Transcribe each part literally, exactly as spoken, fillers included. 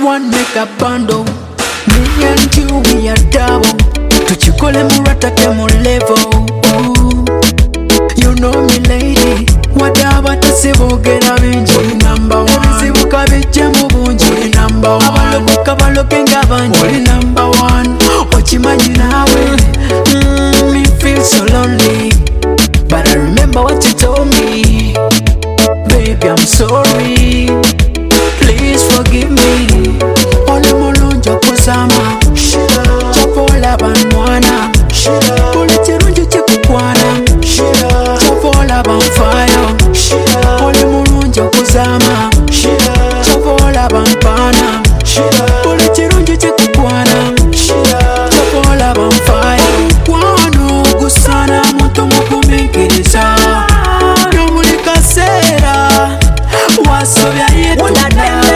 one make a bundle. Me and you, we are double. Tuchikole murata temo level. Ooh. You know me lady. Wadaba tasibogera binji. Oli number one. Ebisibuka bijje mu bunji. Oli number one. Abalokoka balokenga banji. Oli number one. Ochimanyi nawe. Mm, me feel so lonely, but I remember what you told me. Baby, I'm sorry. Please forgive me. Ole mulunjo kusama. Chapola banwana. Ole chirunjo chikukwana. Chapola banfire. Ole mulunjo kusama. Chapola banpana. Ole chirunjo chikukwana. Chapola banfire. Kwano gusana muto mukumikiriza. Yomulika sera. Wasobya yetunda.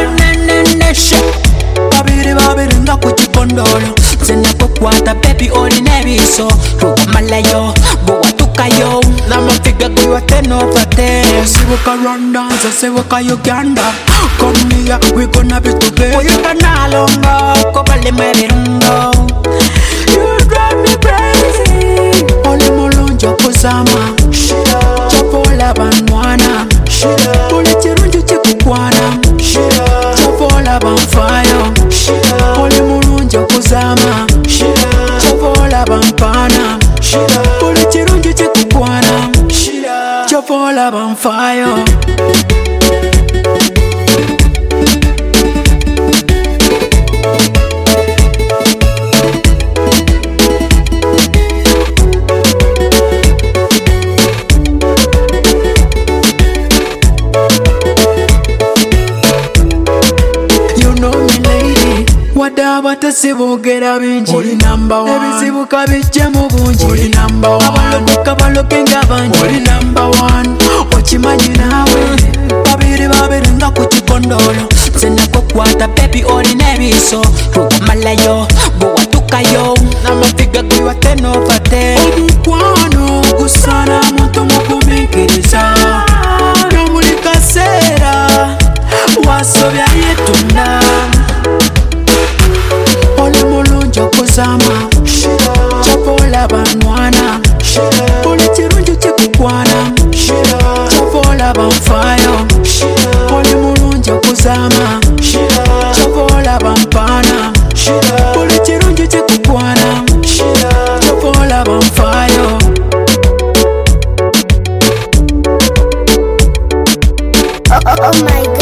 Babiri babiri nga kuchikondolo. Zena kukwata baby oli nebiso. Rugamalayo, buwatukayo. Namafiga kuiwa ten over ten. Sibuka Rwanda, sibuka Uganda. Come here, we gonna be together. Uyuka nalongo, kobale mebirungo. You drive me crazy. Oli mulunjo kusama. Chapola banwana. Oli chirunjo chikukwana. Chapola banfire. Oli mulunjo kusama. Chapola banpana. Oli chirunjo chikukwana. Chapola banfire. Wadaba tasibogera binji. Oli number one. Ebisibuka bijje mu bunji. Oli number one. Abalokoka balokenga banji. Oli number one. Ochimanyi nawe. Babiri babiri nga kuchikondolo. Zena kukwata baby oli nebiso. Rugamalayo, buwatukayo. Namafiga kuiwa ten over ten. Omukwano gusana muto mukumikiriza. Yomulika sera. Wasobya yetunda. Oli mulunjo kusama. Chapola banwana. Oli chirunjo chikukwana. Chapola banfire. Oli mulunjo kusama. Chapola banpana. Oli chirunjo chikukwana. Chapola banfire. Oh, oh, oh my God.